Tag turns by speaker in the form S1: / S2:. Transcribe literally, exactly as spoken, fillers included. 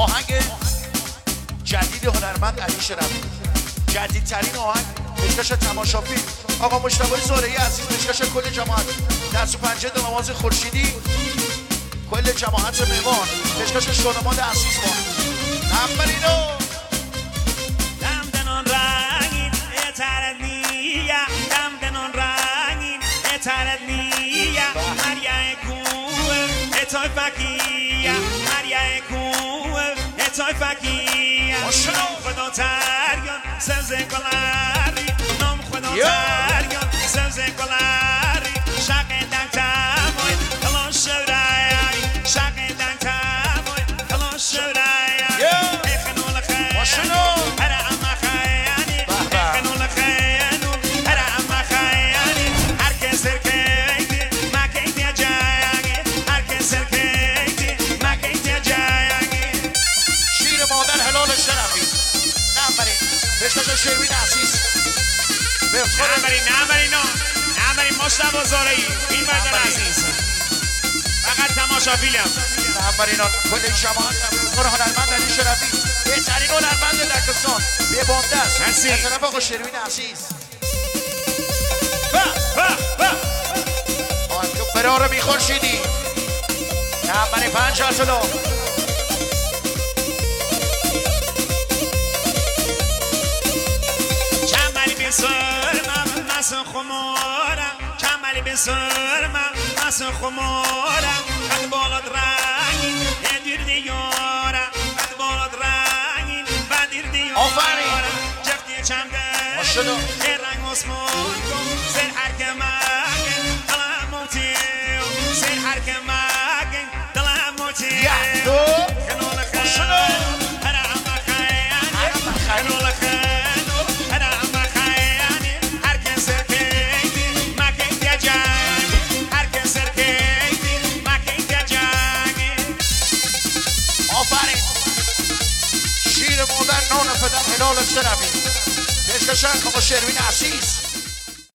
S1: آهنگ جدید هنرمند علی شرفی، جدیدترین آهنگ، پیشکش تماشاپی آقا مجتبی زارعی عزیز، پیشکش کل جماعت دست و پنجه نماز خورشیدی، کل جماعت مهمان، پیشکش شونمان عزیز ما نمبرینو
S2: دمدنان رنگین اتردنیه دمدنان رنگین اتردنیه مریه کوه اتای فکیه مریه کوه اتای فکیه نام خدا تریان سوزه کلاری نام خدا تریان سوزه کلاری شق دنگ تمای کلان شورایی شق دنگ تمای کلان شورایی اخنول خیانو هر اما خیانی اخنول خیانو هر اما خیانی هر کسر کیتی مکیتی جایگی هر کسر کیتی مکیتی جایگی
S1: شیر مادر هلال شرفی نمبرین پیشکش شیروین عزیز
S2: نمبرین نمبرین نمبرین مجتبی زارعی این بدن عزیز فقط تماشا فیلم
S1: نمبرین کل جماعت نمبرین هنرمند علی شرفی بهترین هنرمند لکستان به بانده است
S2: مرسی
S1: طرف آقا شیروین عزیز آنکه برار بی خورشیدی نمبرین پنج ارتلو
S2: چمالی بسرمم مسن خمارم چمالی بسرمم مسن خمارم قد بالاد رنگین دیر دیارم قد بالاد رنگین و دیر دیارم جفتی چمده یه رنگ اسمان کن سر هر که مگن دلم موتیو سر هر که مگن دلم موتیو خنول خنول هر اما خیانی خنول خنول هر اما خیانی هر که سر کیتی مکیتی جنگی هر که سر کیتی مکیتی جنگی
S1: آفرین شیر مادر نان پدر هلال شرفی پیشکش آقا شیروین عزیز